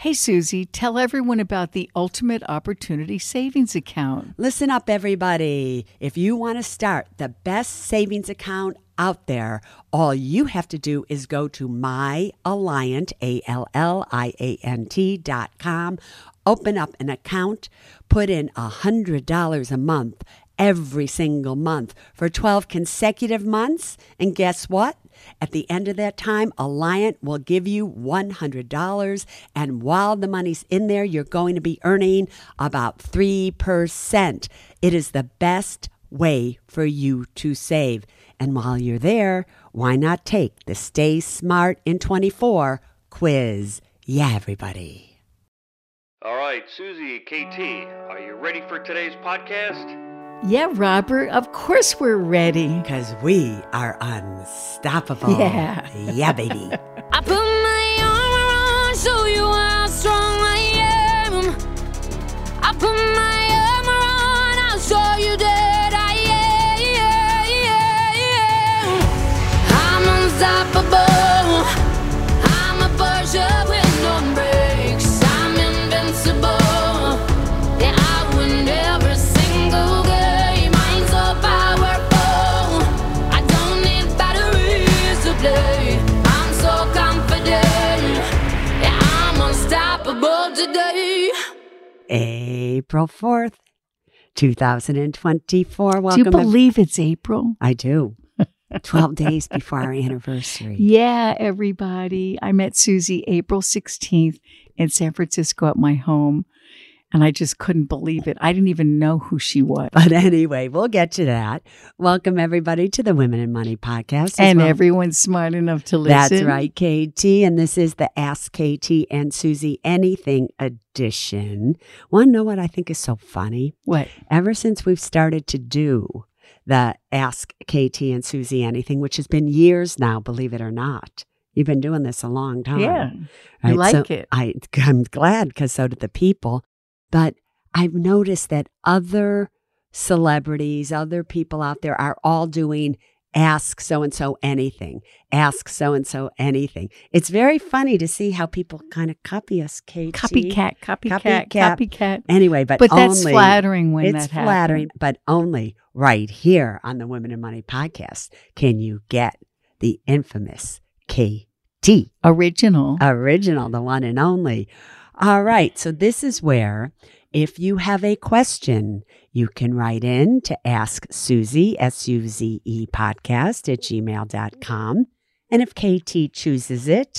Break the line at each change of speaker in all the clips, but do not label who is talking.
Hey, Susie, tell everyone about the Ultimate Opportunity Savings Account.
Listen up, everybody. If you want to start the best savings account out there, all you have to do is go to myalliant, ALLIANT.com, open up an account, put in $100 a month every single month for 12 consecutive months, and guess what? At the end of that time, Alliant will give you $100, and while the money's in there, you're going to be earning about 3%. It is the best way for you to save. And while you're there, why not take the Stay Smart in 24 quiz? Yeah, everybody.
All right, Susie, KT, are you ready for today's podcast?
Yeah, Robert, of course we're ready.
Because we are unstoppable.
Yeah.
Yeah, baby.
I put my armor on, show you how strong I am. I put my armor on, I'll show you that I am. I'm unstoppable. I'm a Porsche with no brakes. I'm invincible. Yeah, I win every single game. I'm so powerful. I don't need batteries to play. I'm so confident. Yeah, I'm unstoppable today.
April 4th, 2024.
Do you
Welcome.
believe it's April?
I do. 12 days before our anniversary.
Yeah, everybody. I met Susie April 16th in San Francisco at my home, and I just couldn't believe it. I didn't even know who she was.
But anyway, we'll get to that. Welcome, everybody, to the Women in Money podcast.
And everyone's smart enough to listen.
That's right, KT. And this is the Ask KT and Susie Anything edition. Want to know what I think is so funny?
What?
Ever since we've started to do the Ask KT and Susie Anything, which has been years now, believe it or not. You've been doing this a long time.
Yeah, I
right?
like
So
it.
I'm glad, because so did the people. But I've noticed that other celebrities, other people out there are all doing Ask So-and-so Anything. Ask So-and-so Anything. It's very funny to see how people kind of copy us, KT.
Copycat.
Anyway, but
that's
only,
flattering when that
it's flattering,
happens.
but only right here on the Women in Money podcast can you get the infamous KT.
Original.
The one and only. All right. So this is where, if you have a question, you can write in to Ask Susie, SUZE podcast at gmail.com. And if KT chooses it,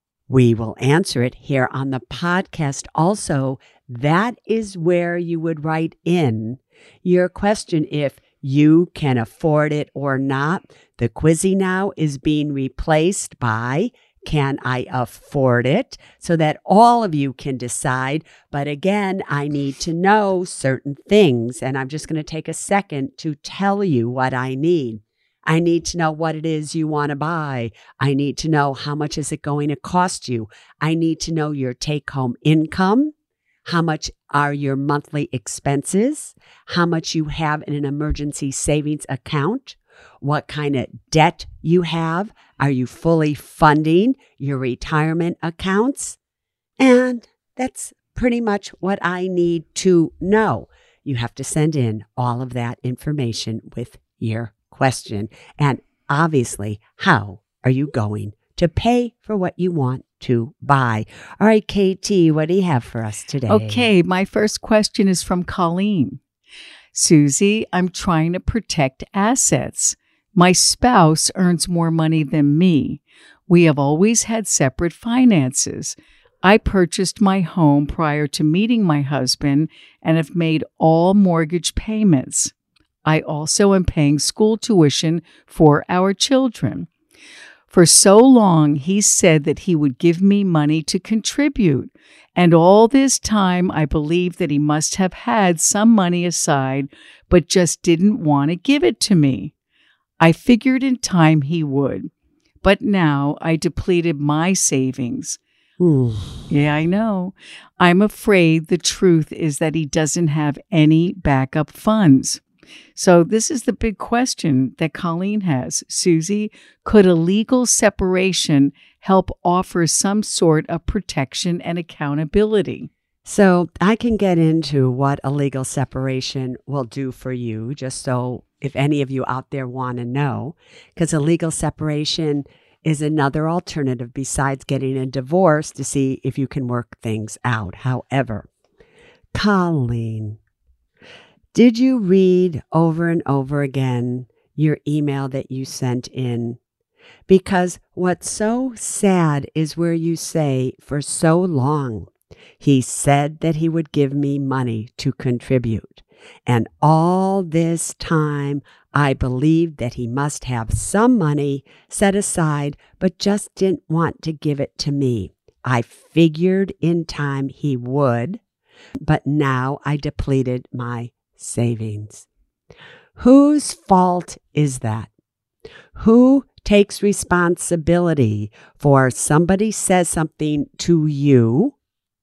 we will answer it here on the podcast. Also, that is where you would write in your question if you can afford it or not. The Quizzy now is being replaced by Can I Afford It? So that all of you can decide. But again, I need to know certain things. And I'm just going to take a second to tell you what I need. I need to know what it is you want to buy. I need to know how much is it going to cost you. I need to know your take-home income. How much are your monthly expenses? How much you have in an emergency savings account? What kind of debt you have? Are you fully funding your retirement accounts? And that's pretty much what I need to know. You have to send in all of that information with your question. And obviously, how are you going to pay for what you want to buy? All right, KT, what do you have for us today?
Okay, my first question is from Colleen. Susie, I'm trying to protect assets. My spouse earns more money than me. We have always had separate finances. I purchased my home prior to meeting my husband and have made all mortgage payments. I also am paying school tuition for our children. For so long, he said that he would give me money to contribute. And all this time, I believed that he must have had some money aside, but just didn't want to give it to me. I figured in time he would. But now I depleted my savings. Yeah, I know. I'm afraid the truth is that he doesn't have any backup funds. So this is the big question that Colleen has. Susie, could a legal separation help offer some sort of protection and accountability.
So I can get into what a legal separation will do for you, just so if any of you out there want to know, because a legal separation is another alternative besides getting a divorce to see if you can work things out. However, Colleen, did you read over and over again your email that you sent in? Because what's so sad is where you say, for so long, he said that he would give me money to contribute. And all this time, I believed that he must have some money set aside, but just didn't want to give it to me. I figured in time he would, but now I depleted my savings. Whose fault is that? Who takes responsibility for somebody says something to you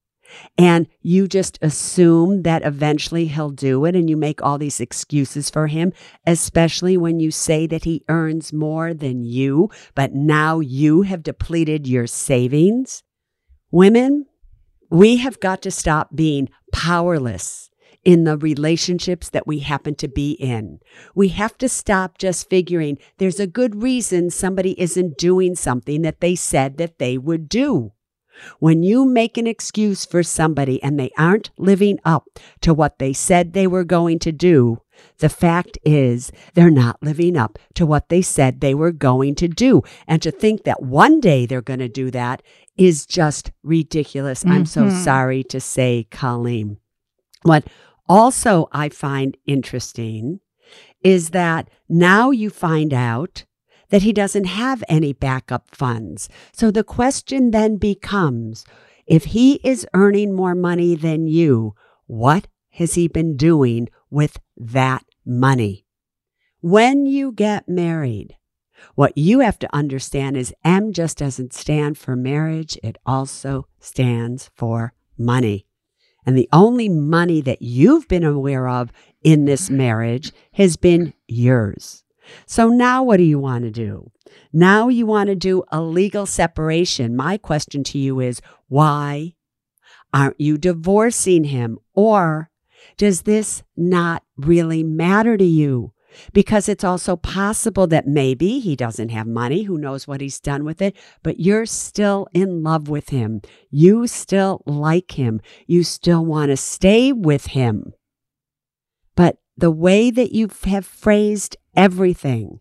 and you just assume that eventually he'll do it, and you make all these excuses for him, especially when you say that he earns more than you, but now you have depleted your savings? Women, we have got to stop being powerless in the relationships that we happen to be in. We have to stop just figuring there's a good reason somebody isn't doing something that they said that they would do. When you make an excuse for somebody and they aren't living up to what they said they were going to do, the fact is they're not living up to what they said they were going to do. And to think that one day they're going to do that is just ridiculous. I'm so sorry to say, Colleen. What also I find interesting is that now you find out that he doesn't have any backup funds. So the question then becomes, if he is earning more money than you, what has he been doing with that money? When you get married, what you have to understand is M just doesn't stand for marriage. It also stands for money. And the only money that you've been aware of in this marriage has been yours. So now what do you want to do? Now you want to do a legal separation. My question to you is, why aren't you divorcing him? Or does this not really matter to you? Because it's also possible that maybe he doesn't have money. Who knows what he's done with it? But you're still in love with him. You still like him. You still want to stay with him. But the way that you have phrased everything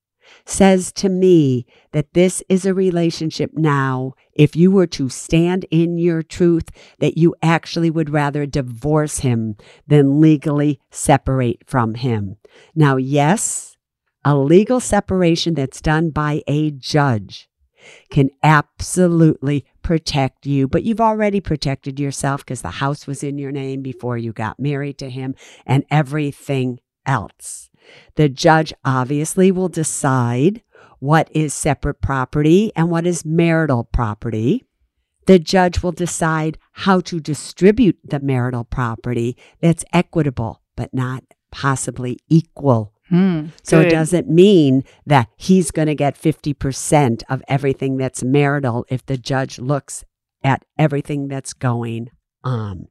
says to me that this is a relationship now, if you were to stand in your truth, that you actually would rather divorce him than legally separate from him. Now, yes, a legal separation that's done by a judge can absolutely protect you, but you've already protected yourself because the house was in your name before you got married to him and everything else. The judge obviously will decide what is separate property and what is marital property. The judge will decide how to distribute the marital property that's equitable, but not possibly equal. So it doesn't mean that he's going to get 50% of everything that's marital if the judge looks at everything that's going on.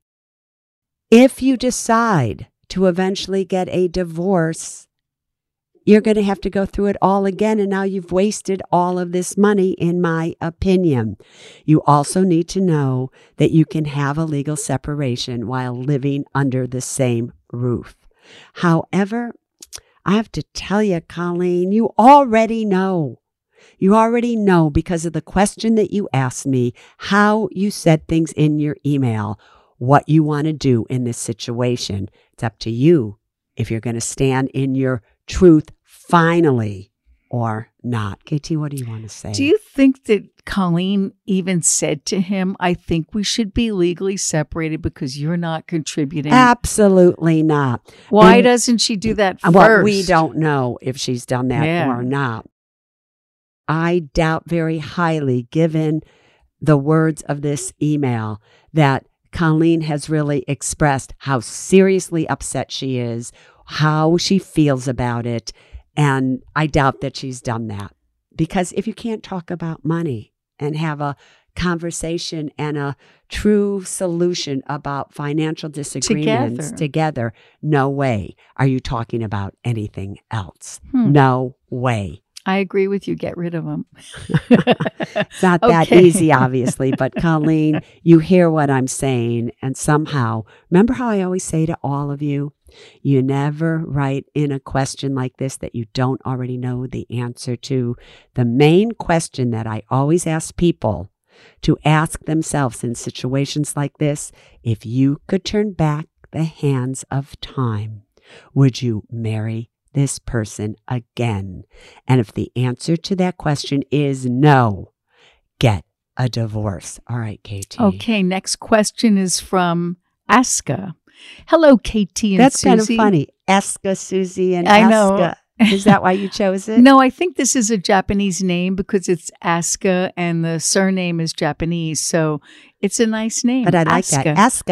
If you decide to eventually get a divorce, you're going to have to go through it all again, and now you've wasted all of this money, in my opinion. You also need to know that you can have a legal separation while living under the same roof. However, I have to tell you, Colleen, you already know. You already know because of the question that you asked me, how you said things in your email, what you want to do in this situation. It's up to you if you're going to stand in your truth finally or not. KT, what do you want to say?
Do you think that Colleen even said to him, I think we should be legally separated because you're not contributing?
Absolutely not.
Why doesn't she do that first?
Well, we don't know if she's done that or not. I doubt very highly, given the words of this email, that Colleen has really expressed how seriously upset she is, how she feels about it. And I doubt that she's done that. Because if you can't talk about money and have a conversation and a true solution about financial disagreements together. No way are you talking about anything else. No way.
I agree with you. Get rid of them.
It's not that easy, obviously, but Colleen, you hear what I'm saying. And somehow, remember how I always say to all of you, you never write in a question like this that you don't already know the answer to. The main question that I always ask people to ask themselves in situations like this, if you could turn back the hands of time, would you marry this person again? And if the answer to that question is no, get a divorce. All right, KT.
Okay, next question is from Aska. Hello, KT and
That's
Susie.
kind of funny. Aska, Susie, and
I know.
Aska. Is that why you chose it?
No, I think this is a Japanese name because it's Aska and the surname is Japanese. So it's a nice name.
But I like that.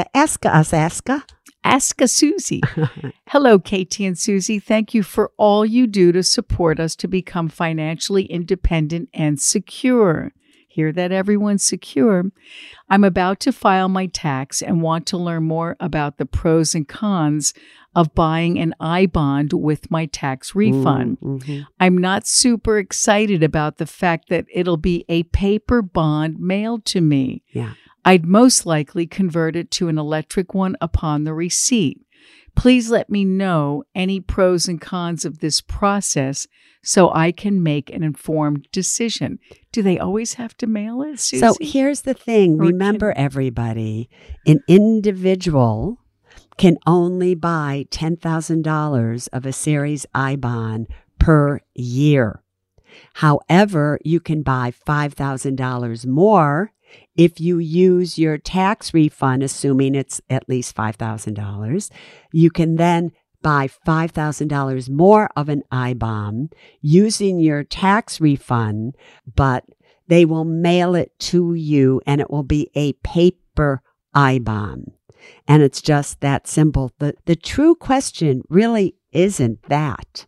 Aska.
Ask a Susie. Hello, KT and Susie. Thank you for all you do to support us to become financially independent and secure. Hear that, everyone's secure. I'm about to file my tax and want to learn more about the pros and cons of buying an I-bond with my tax refund. I'm not super excited about the fact that it'll be a paper bond mailed to me.
Yeah.
I'd most likely convert it to an electric one upon the receipt. Please let me know any pros and cons of this process so I can make an informed decision. Do they always have to mail it, Susie?
So here's the thing. Remember, everybody, an individual can only buy $10,000 of a Series I bond per year. However, you can buy $5,000 more if you use your tax refund, assuming it's at least $5,000. You can then buy $5,000 more of an I-bond using your tax refund, but they will mail it to you and it will be a paper I-bond. And it's just that simple. The true question really isn't that.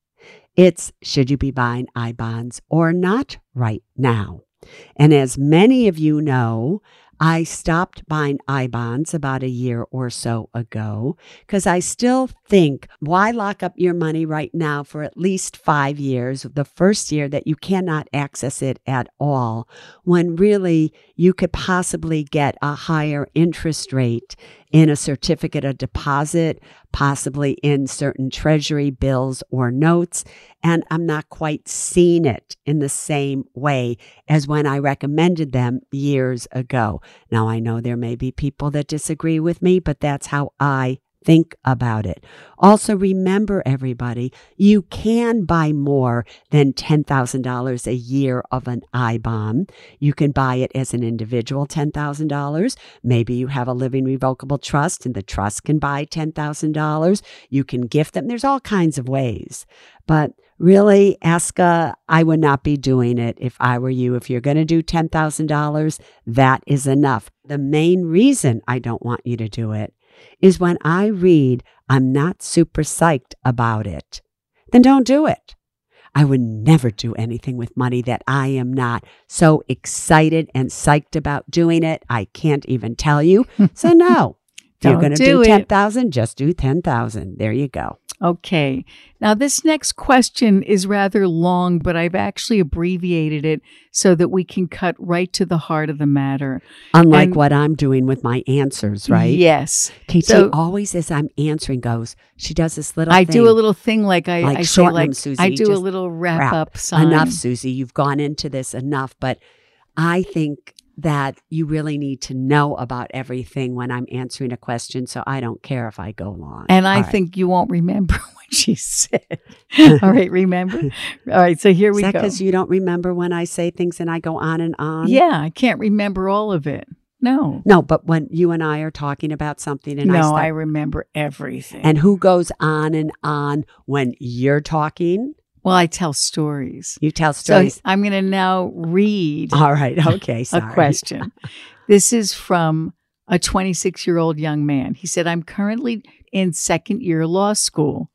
It's, should you be buying I-bonds or not right now? And as many of you know, I stopped buying I-bonds about a year or so ago because I still think, why lock up your money right now for at least 5 years, the first year that you cannot access it at all, when really you could possibly get a higher interest rate in a certificate of deposit, possibly in certain treasury bills or notes. And I'm not quite seeing it in the same way as when I recommended them years ago. Now, I know there may be people that disagree with me, but that's how I think about it. Also, remember, everybody, you can buy more than $10,000 a year of an I-bond. You can buy it as an individual, $10,000. Maybe you have a living revocable trust and the trust can buy $10,000. You can gift them. There's all kinds of ways. But really, Aska, I would not be doing it if I were you. If you're going to do $10,000, that is enough. The main reason I don't want you to do it is when I read, I'm not super psyched about it, then don't do it. I would never do anything with money that I am not so excited and psyched about doing it. I can't even tell you. So no, if you're going to do 10,000, just do 10,000. There you go.
Okay. Now, this next question is rather long, but I've actually abbreviated it so that we can cut right to the heart of the matter.
Unlike what I'm doing with my answers, right?
Yes.
KT always, as I'm answering, she does this little
thing.
I
do a little thing like I say, like,
Susie,
I do a little wrap up sign.
Enough, Susie. You've gone into this enough, but I think that you really need to know about everything when I'm answering a question, so I don't care if I go long.
And I think you won't remember what she said. All right, remember? All right, so here we go.
Is that because you don't remember when I say things and I go on and on?
Yeah, I can't remember all of it. No.
No, but when you and I are talking about something and
I remember everything.
And who goes on and on when you're talking?
Well, I tell stories.
You tell stories.
So I'm going to now read.
All right. Okay. Sorry.
A question. This is from a 26-year-old young man. He said, I'm currently in second year law school.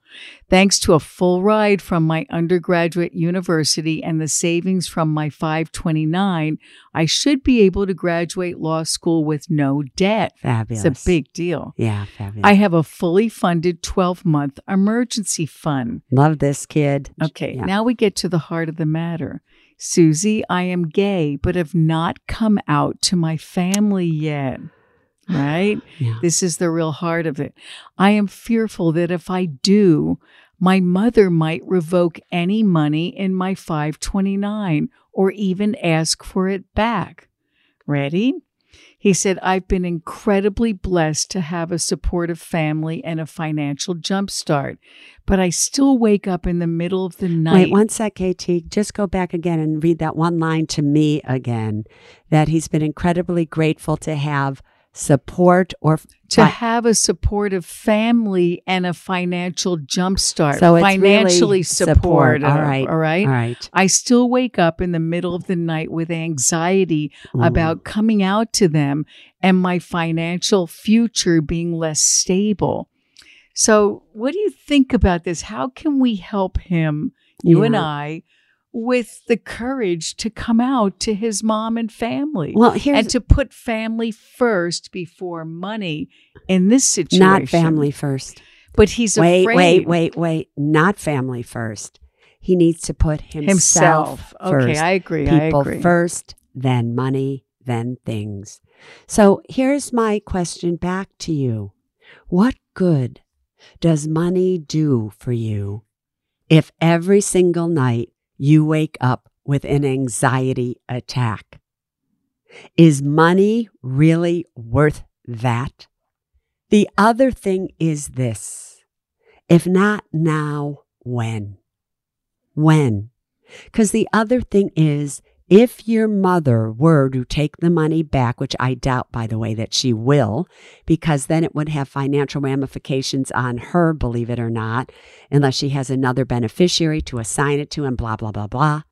Thanks to a full ride from my undergraduate university and the savings from my 529, I should be able to graduate law school with no debt.
Fabulous.
It's a big deal.
Yeah, fabulous.
I have a fully funded 12-month emergency fund.
Love this kid.
Okay,
Yeah.
now we get to the heart of the matter. Susie, I am gay, but have not come out to my family yet. Right?
Yeah.
This is the real heart of it. I am fearful that if I do, my mother might revoke any money in my 529 or even ask for it back. Ready? He said, I've been incredibly blessed to have a supportive family and a financial jumpstart, but I still wake up in the middle of the night.
Wait, one sec, KT. Just go back again and read that one line to me again, that he's been incredibly grateful to have support or
to have a supportive family and a financial jumpstart.
So it's
financially
really support. All right.
All right.
All right.
I still wake up in the middle of the night with anxiety about coming out to them and my financial future being less stable. So what do you think about this? How can we help him, you and I, with the courage to come out to his mom and family?
Well,
and to put family first before money in this situation.
Not family first.
But he's afraid.
Wait. Not family first. He needs to put himself first.
Okay, I agree.
People first, then money, then things. So here's my question back to you. What good does money do for you if every single night you wake up with an anxiety attack? Is money really worth that? The other thing is this. If not now, when? When? Because the other thing is, if your mother were to take the money back, which I doubt, by the way, that she will, because then it would have financial ramifications on her, believe it or not, unless she has another beneficiary to assign it to and blah, blah, blah, blah.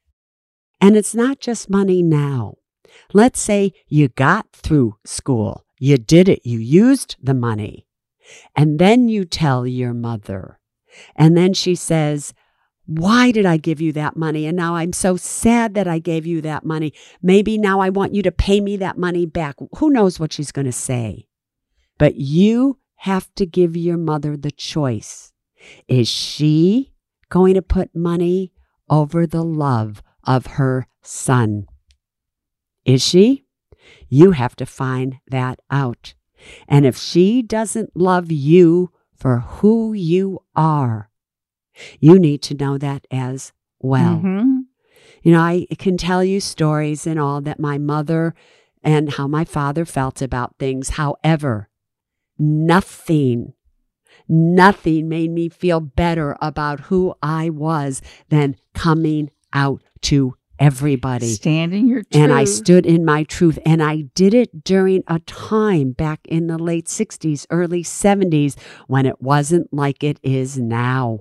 And it's not just money now. Let's say you got through school. You did it. You used the money. And then you tell your mother. And then she says, why did I give you that money? And now I'm so sad that I gave you that money. Maybe now I want you to pay me that money back. Who knows what she's going to say? But you have to give your mother the choice. Is she going to put money over the love of her son? Is she? You have to find that out. And if she doesn't love you for who you are, you need to know that as well.
Mm-hmm.
You know, I can tell you stories and all that my mother and how my father felt about things. However, nothing made me feel better about who I was than coming out to everybody.
Stand in your truth.
And I stood in my truth. And I did it during a time back in the late 60s, early 70s, when it wasn't like it is now.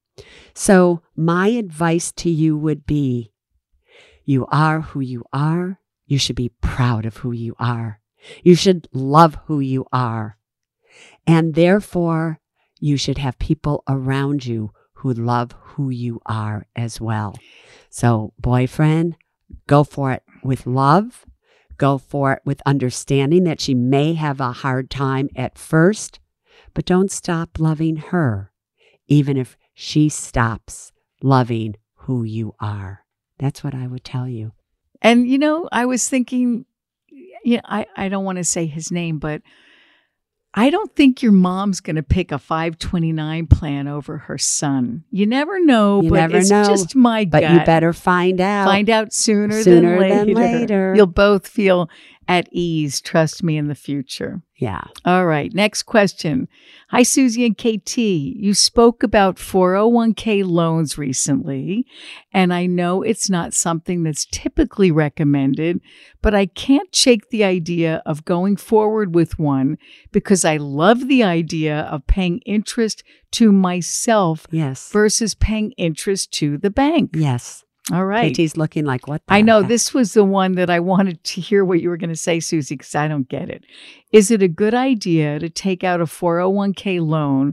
So my advice to you would be, you are who you are. You should be proud of who you are. You should love who you are. And therefore, you should have people around you who love who you are as well. So boyfriend, go for it with love. Go for it with understanding that she may have a hard time at first, but don't stop loving her, even if she stops loving who you are. That's what I would tell you.
And, you know, I was thinking, I don't want to say his name, but I don't think your mom's going to pick a 529 plan over her son. You never know, but it's just my gut.
But you better find out.
Find out sooner than later. You'll both feel at ease, trust me, in the future.
Yeah.
All right. Next question. Hi, Susie and KT. You spoke about 401k loans recently, and I know it's not something that's typically recommended, but I can't shake the idea of going forward with one because I love the idea of paying interest to myself versus paying interest to the bank.
Yes.
All right.
KT's looking like, what the
I know.
heck?
This was the one that I wanted to hear what you were going to say, Susie, because I don't get it. Is it a good idea to take out a 401k loan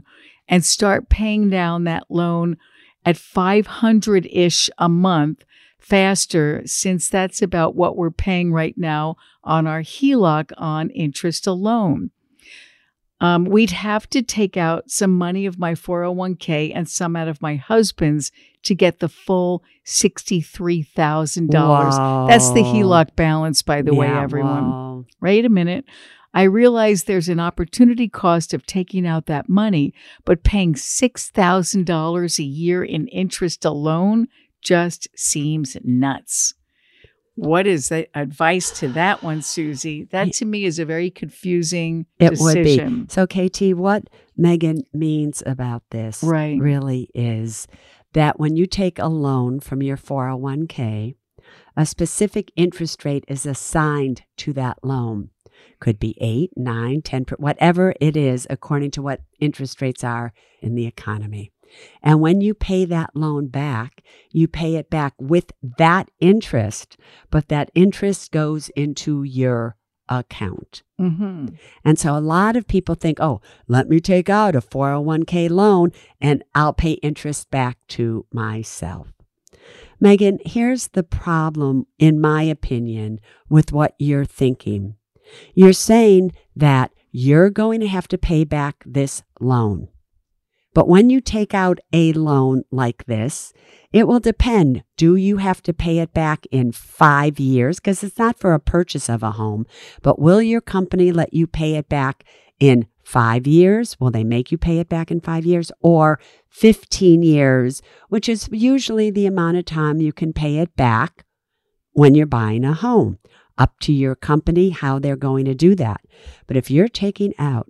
and start paying down that loan at $500-ish a month faster, since that's about what we're paying right now on our HELOC on interest alone. We'd have to take out some money of my 401k and some out of my husband's to get the full $63,000.
Whoa.
That's the HELOC balance, by the way, everyone.
Whoa.
Wait a minute. I realize there's an opportunity cost of taking out that money, but paying $6,000 a year in interest alone just seems nuts. What is the advice to that one, Susie? That to me is a very confusing decision.
Would be. So, KT, what Megan means about this really is that when you take a loan from your 401k, a specific interest rate is assigned to that loan. Could be 8, 9, 10, whatever it is, according to what interest rates are in the economy. And when you pay that loan back, you pay it back with that interest, but that interest goes into your account.
Mm-hmm.
And so a lot of people think, oh, let me take out a 401k loan and I'll pay interest back to myself. Megan, here's the problem, in my opinion, with what you're thinking. You're saying that you're going to have to pay back this loan. But when you take out a loan like this, it will depend. Do you have to pay it back in 5 years? Because it's not for a purchase of a home. But will your company let you pay it back in 5 years? Will they make you pay it back in 5 years? Or 15 years, which is usually the amount of time you can pay it back when you're buying a home. Up to your company how they're going to do that. But if you're taking out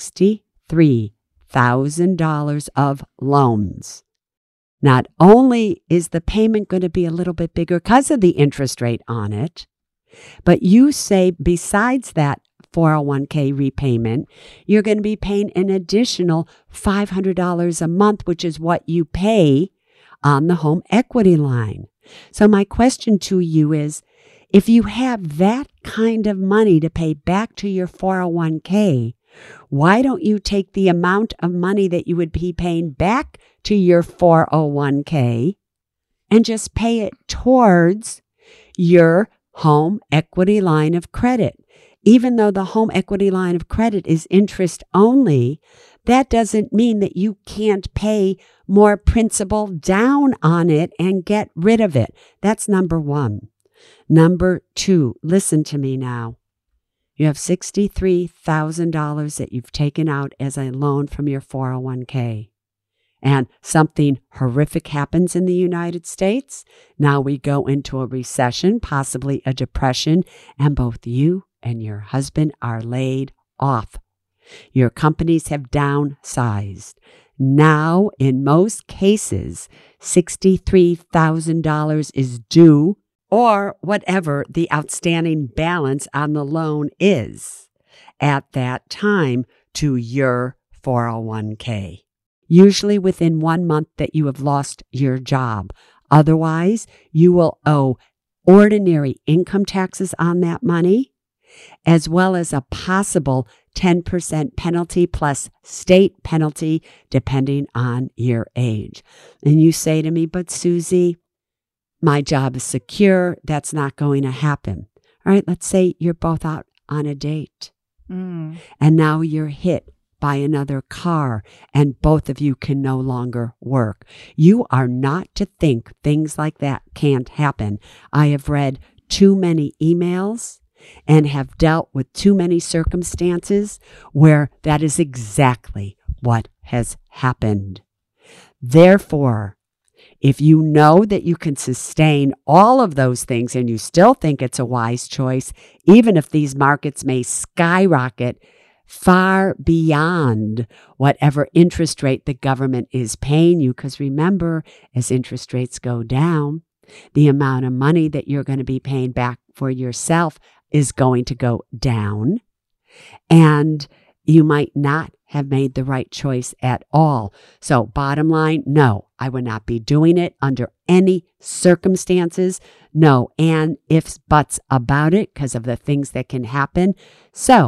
$63,000 of loans, not only is the payment going to be a little bit bigger because of the interest rate on it, but you say besides that 401k repayment, you're going to be paying an additional $500 a month, which is what you pay on the home equity line. So my question to you is, if you have that kind of money to pay back to your 401k, why don't you take the amount of money that you would be paying back to your 401k and just pay it towards your home equity line of credit? Even though the home equity line of credit is interest only, that doesn't mean that you can't pay more principal down on it and get rid of it. That's number one. Number two, listen to me now. You have $63,000 that you've taken out as a loan from your 401k. And something horrific happens in the United States. Now we go into a recession, possibly a depression, and both you and your husband are laid off. Your companies have downsized. Now, in most cases, $63,000 is due, or whatever the outstanding balance on the loan is at that time, to your 401k. Usually within 1 month that you have lost your job. Otherwise, you will owe ordinary income taxes on that money, as well as a possible 10% penalty plus state penalty, depending on your age. And you say to me, but Susie, my job is secure. That's not going to happen. All right, let's say you're both out on a date. And now you're hit by another car and both of you can no longer work. You are not to think things like that can't happen. I have read too many emails and have dealt with too many circumstances where that is exactly what has happened. Therefore, if you know that you can sustain all of those things and you still think it's a wise choice, even if these markets may skyrocket far beyond whatever interest rate the government is paying you, because remember, as interest rates go down, the amount of money that you're going to be paying back for yourself is going to go down, and you might not have made the right choice at all. So bottom line, no, I would not be doing it under any circumstances. No, and ifs, buts about it because of the things that can happen. So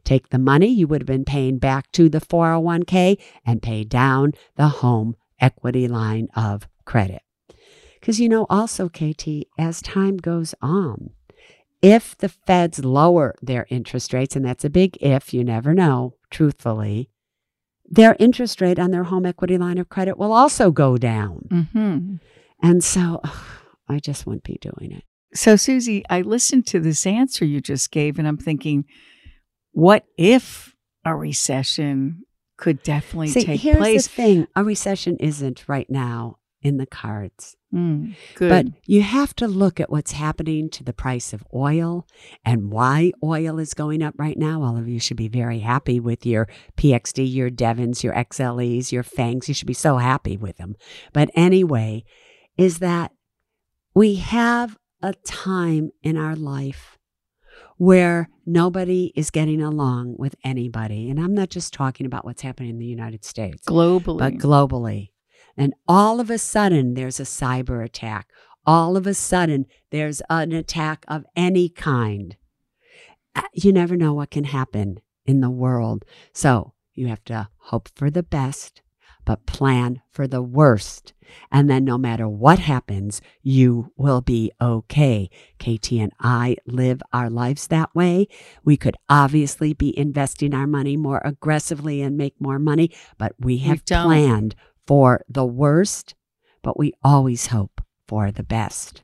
Take the money you would have been paying back to the 401k and pay down the home equity line of credit. Because, also, KT, as time goes on, if the feds lower their interest rates, and that's a big if, you never know, truthfully, their interest rate on their home equity line of credit will also go down.
Mm-hmm.
And so I just wouldn't be doing it.
So, Susie, I listened to this answer you just gave, and I'm thinking, what if a recession could definitely take place?
Here's the thing. A recession isn't right now in the cards.
Good.
But you have to look at what's happening to the price of oil and why oil is going up right now. All of you should be very happy with your PXD, your Devons, your XLEs, your Fangs. You should be so happy with them. But anyway, is that we have a time in our life where nobody is getting along with anybody. And I'm not just talking about what's happening in the United States.
Globally.
But globally. And all of a sudden, there's a cyber attack. All of a sudden, there's an attack of any kind. You never know what can happen in the world. So you have to hope for the best, but plan for the worst. And then no matter what happens, you will be okay. KT and I live our lives that way. We could obviously be investing our money more aggressively and make more money, but we have planned for the worst, but we always hope for the best.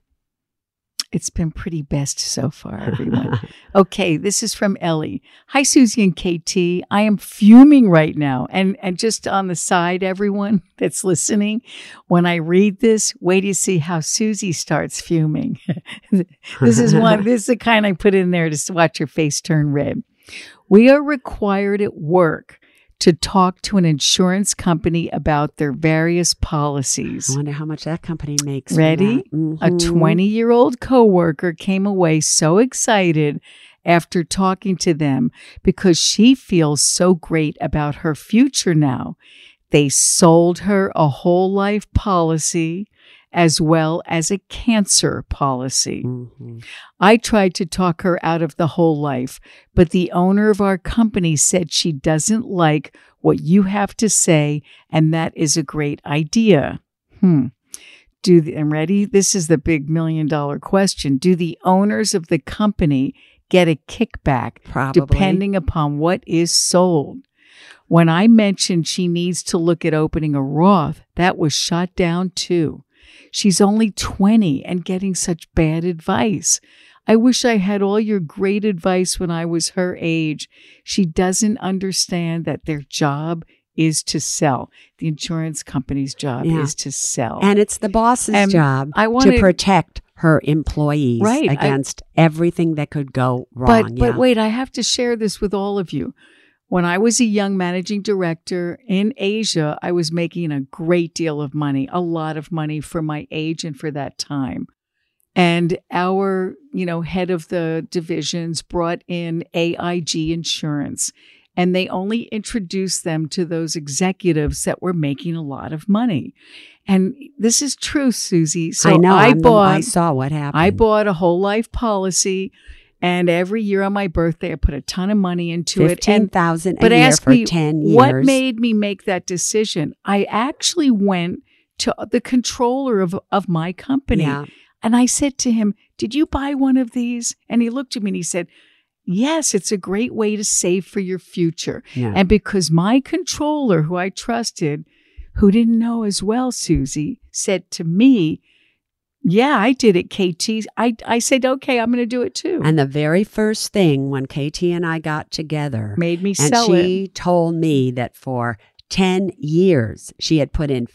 It's been pretty best so far, everyone. Okay, this is from Ellie. Hi, Susie and KT. I am fuming right now. And just on the side, everyone that's listening, when I read this, wait till you see how Susie starts fuming. This is the kind I put in there to watch your face turn red. We are required at work to talk to an insurance company about their various policies.
I wonder how much that company makes.
Ready?
Mm-hmm.
A 20-year-old coworker came away so excited after talking to them because she feels so great about her future now. They sold her a whole life policy as well as a cancer policy.
Mm-hmm.
I tried to talk her out of the whole life, but the owner of our company said she doesn't like what you have to say, and that is a great idea. I'm ready? This is the big $1 million question. Do the owners of the company get a kickback?
Probably.
Depending upon what is sold? When I mentioned she needs to look at opening a Roth, that was shot down too. She's only 20 and getting such bad advice. I wish I had all your great advice when I was her age. She doesn't understand that their job is to sell. The insurance company's job is to sell.
And it's the boss's job to protect her employees against everything that could go wrong.
But wait, I have to share this with all of you. When I was a young managing director in Asia, I was making a great deal of money, a lot of money for my age and for that time. And our, head of the divisions brought in AIG Insurance, and they only introduced them to those executives that were making a lot of money. And this is true, Susie. So
I know. I saw what happened.
I bought a whole life policy. And every year on my birthday, I put a ton of money into it.
$15,000 a year for 10 years.
What made me make that decision? I actually went to the controller of my company.
Yeah.
And I said to him, did you buy one of these? And he looked at me and he said, yes, it's a great way to save for your future.
Yeah.
And because my controller, who I trusted, who didn't know as well, Susie, said to me, yeah, I did it, KT. I said, okay, I'm going to do it too.
And the very first thing when KT and I got together
made me sell
it. And she told me that for 10 years, she had put in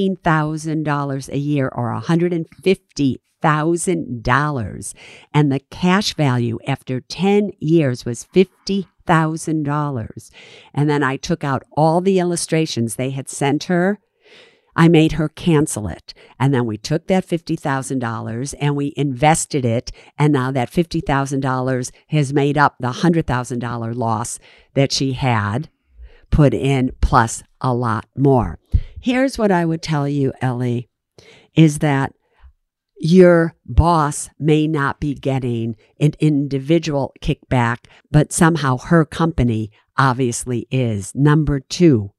$15,000 a year or $150,000. And the cash value after 10 years was $50,000. And then I took out all the illustrations they had sent her. I made her cancel it. And then we took that $50,000 and we invested it. And now that $50,000 has made up the $100,000 loss that she had put in, plus a lot more. Here's what I would tell you, Ellie, is that Your boss may not be getting an individual kickback, but somehow her company obviously is. Number 2,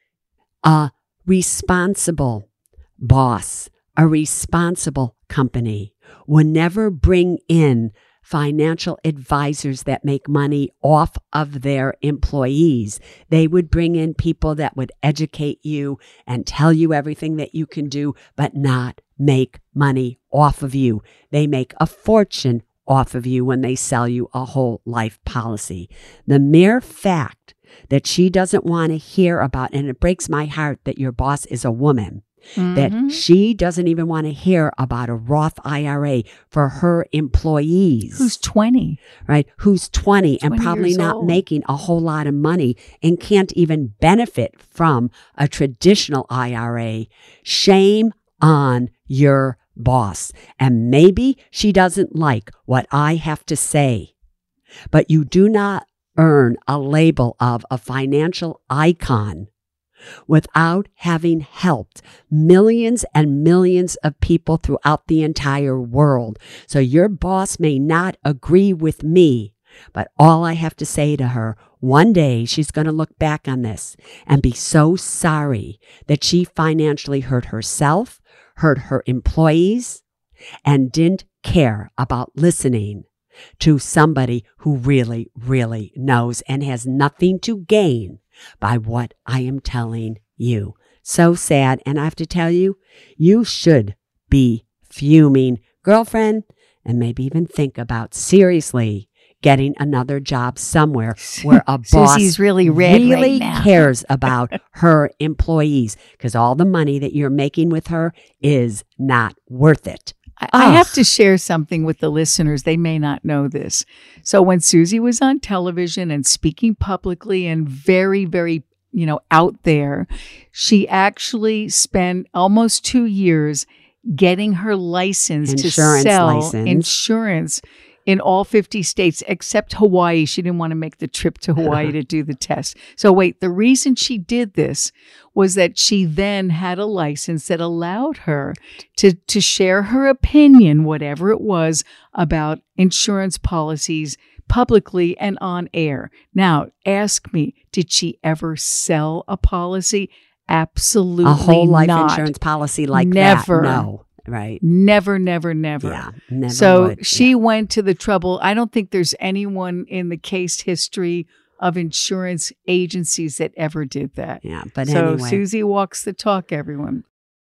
a responsible boss, a responsible company will never bring in financial advisors that make money off of their employees. They would bring in people that would educate you and tell you everything that you can do, but not make money off of you. They make a fortune off of you when they sell you a whole life policy. The mere fact that she doesn't want to hear about, and it breaks my heart that your boss is a woman, that she doesn't even want to hear about a Roth IRA for her employees.
Who's 20.
Right? Who's 20 and
20
probably
years
not
old.
making a whole lot of money and can't even benefit from a traditional IRA. Shame on your boss. And maybe she doesn't like what I have to say, but you do not earn a label of a financial icon without having helped millions and millions of people throughout the entire world. So your boss may not agree with me, but all I have to say to her, one day she's going to look back on this and be so sorry that she financially hurt herself, hurt her employees, and didn't care about listening to somebody who really, really knows and has nothing to gain by what I am telling you. So sad. And I have to tell you, you should be fuming, girlfriend, and maybe even think about seriously getting another job somewhere where a boss
Susie's really red right now.
cares about her employees, because all the money that you're making with her is not worth it.
I have to share something with the listeners. They may not know this. So when Susie was on television and speaking publicly and very, very, out there, she actually spent almost 2 years getting her license to sell insurance in all 50 states except Hawaii. She didn't want to make the trip to Hawaii to do the test. So wait, the reason she did this was that she then had a license that allowed her to share her opinion, whatever it was, about insurance policies publicly and on air. Now, ask me, did she ever sell a policy? Absolutely not.
A whole life insurance policy like
Never.
that? No. Right.
Never, never, never.
Yeah, never
So
would.
she went to the trouble. I don't think there's anyone in the case history of insurance agencies that ever did that.
Yeah, but
so
anyway.
Susie walks the talk, everyone.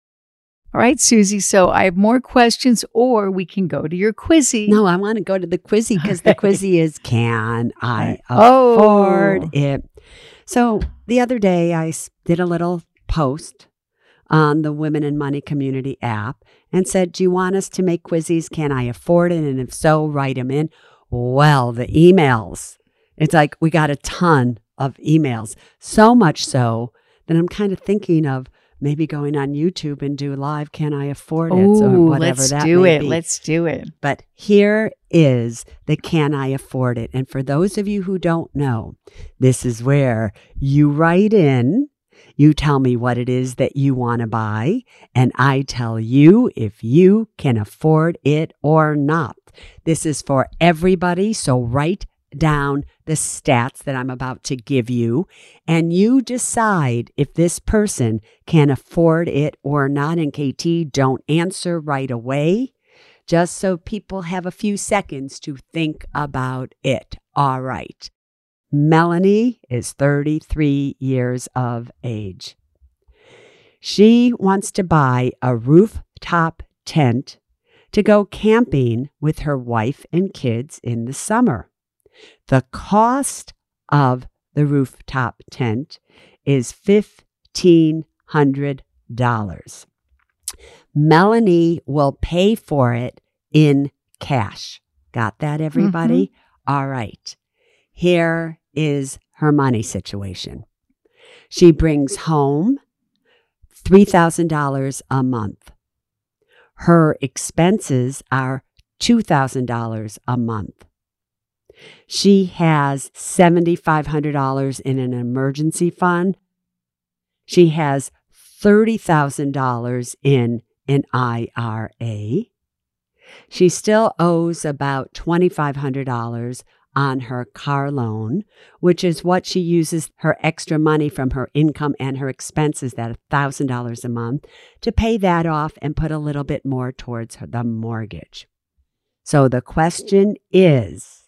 All right, Susie. So I have more questions, or we can go to your quizzy.
No, I want to go to the quizzy because the quizzy is, can I
Oh.
afford it? So the other day I did a little post on the Women in Money Community app and said, do you want us to make quizzies? Can I afford it? And if so, write them in. Well, the emails, it's like we got a ton of emails. So much so that I'm kind of thinking of maybe going on YouTube and do live, can I afford it?
Oh,
or whatever
let's
that
do
may
it.
be.
Let's do it.
But here is the can I afford it? And for those of you who don't know, this is where you write in, you tell me what it is that you want to buy, and I tell you if you can afford it or not. This is for everybody, so write down the stats that I'm about to give you, and you decide if this person can afford it or not. And KT, don't answer right away, just so people have a few seconds to think about it. All right. Melanie is 33 years of age. She wants to buy a rooftop tent to go camping with her wife and kids in the summer. The cost of the rooftop tent is $1,500. Melanie will pay for it in cash. Got that, everybody? All right. Here is her money situation. She brings home $3,000 a month. Her expenses are $2,000 a month. She has $7,500 in an emergency fund. She has $30,000 in an IRA. She still owes about $2,500 on her car loan, which is what she uses her extra money from her income and her expenses, that $1,000 a month, to pay that off and put a little bit more towards the mortgage. So the question is,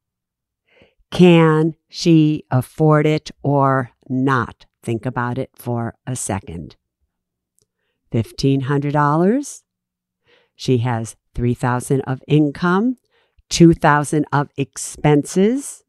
can she afford it or not? Think about it for a second. $1,500. She has $3,000 of income, $2,000 of expenses,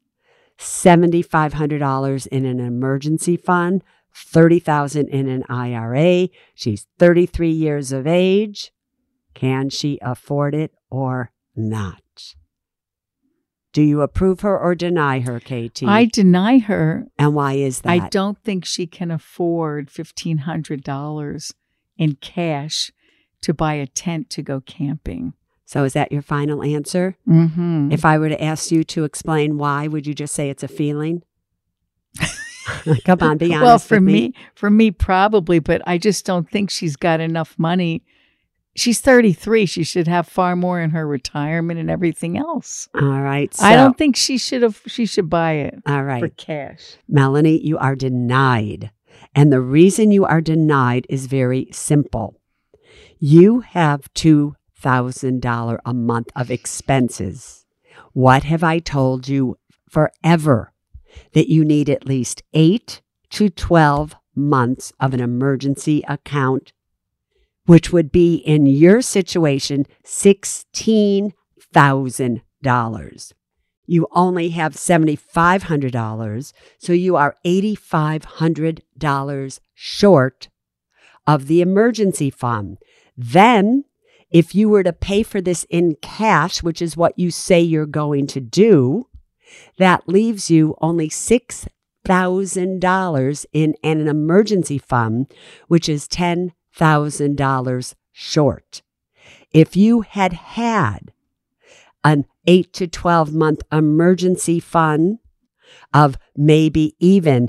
$7,500 in an emergency fund, $30,000 in an IRA. She's 33 years of age. Can she afford it or not? Do you approve her or deny her, KT?
I deny her.
And why is that?
I don't think she can afford $1,500 in cash to buy a tent to go camping.
So is that your final answer?
Mm-hmm.
If I were to ask you to explain why, would you just say it's a feeling? Come on, be honest.
Well, for me, probably, but I just don't think she's got enough money. She's 33. She should have far more in her retirement and everything else.
All right. So,
I don't think she should buy it.
All right.
For cash.
Melanie, you are denied. And the reason you are denied is very simple. You have $2,000 a month of expenses. What have I told you forever? That you need at least 8 to 12 months of an emergency account, which would be, in your situation, $16,000. You only have $7,500, so you are $8,500 short of the emergency fund. Then, if you were to pay for this in cash, which is what you say you're going to do, that leaves you only $6,000 in an emergency fund, which is $10,000 short. If you had an 8 to 12 month emergency fund of maybe even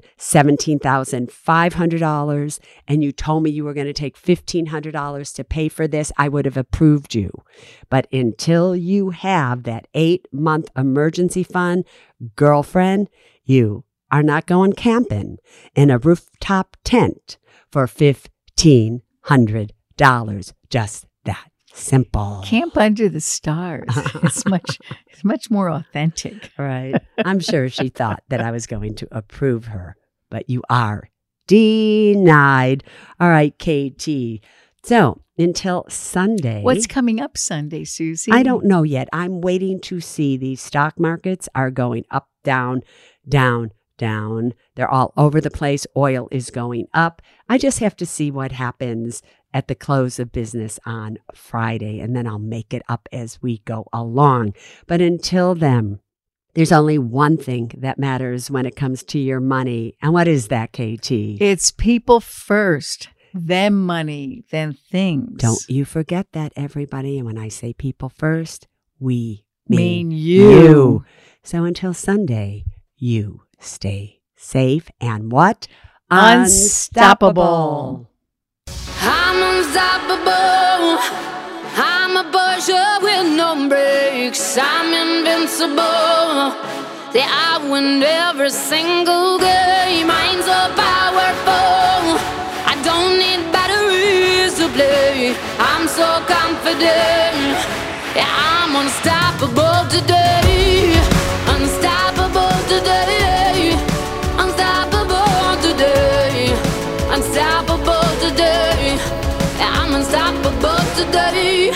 $17,500, and you told me you were going to take $1,500 to pay for this, I would have approved you. But until you have that 8-month emergency fund, girlfriend, you are not going camping in a rooftop tent for $1,500. Just that simple.
Camp under the stars. It's much more authentic.
Right. I'm sure she thought that I was going to approve her, but you are denied. All right, KT. So until Sunday.
What's coming up Sunday, Susie?
I don't know yet. I'm waiting to see. These stock markets are going up, down, down, down. They're all over the place. Oil is going up. I just have to see what happens at the close of business on Friday, and then I'll make it up as we go along. But until then, there's only one thing that matters when it comes to your money. And what is that, KT?
It's people first, then money, then things.
Don't you forget that, everybody. And when I say people first, we
mean you.
So until Sunday, you stay safe and what?
Unstoppable.
I'm unstoppable. I'm a Porsche with no brakes. I'm invincible. Say I win every single game. I'm so powerful. I don't need batteries to play. I'm so confident. Yeah, I'm unstoppable today. Unstoppable today. Unstoppable today. Unstoppable today. I'm unstoppable today.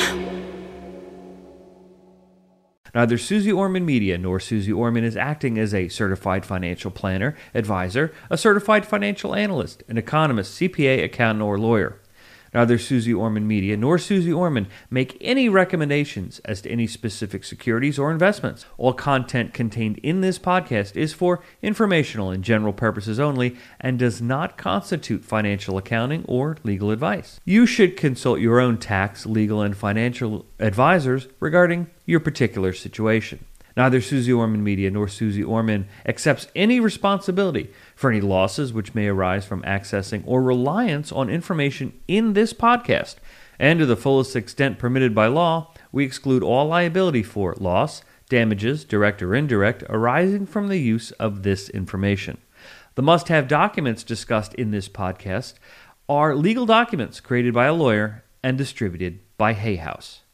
Neither Susie Orman Media nor Susie Orman is acting as a certified financial planner, advisor, a certified financial analyst, an economist, CPA, accountant, or lawyer. Neither Susie Orman Media nor Susie Orman make any recommendations as to any specific securities or investments. All content contained in this podcast is for informational and general purposes only and does not constitute financial accounting or legal advice. You should consult your own tax, legal, and financial advisors regarding your particular situation. Neither Susie Orman Media nor Susie Orman accepts any responsibility for any losses which may arise from accessing or reliance on information in this podcast, and to the fullest extent permitted by law, We exclude all liability for loss, damages, direct or indirect, arising from the use of this information. The must-have documents discussed in this podcast are legal documents created by a lawyer and distributed by Hay House.